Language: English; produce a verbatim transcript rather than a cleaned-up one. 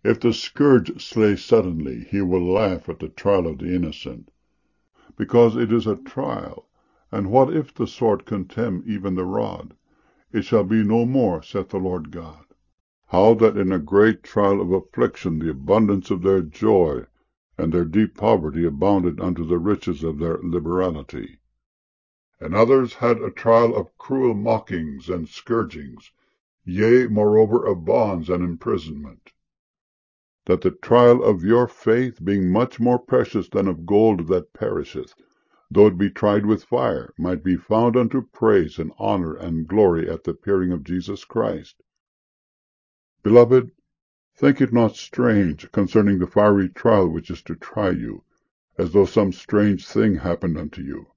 If the scourge slay suddenly, he will laugh at the trial of the innocent, because it is a trial. And what if the sword contemn even the rod? It shall be no more, saith the Lord God. How that in a great trial of affliction the abundance of their joy and their deep poverty abounded unto the riches of their liberality. And others had a trial of cruel mockings and scourgings, yea, moreover, of bonds and imprisonment. That the trial of your faith, being much more precious than of gold that perisheth, though it be tried with fire, might be found unto praise and honor and glory at the appearing of Jesus Christ. Beloved, think it not strange concerning the fiery trial which is to try you, as though some strange thing happened unto you.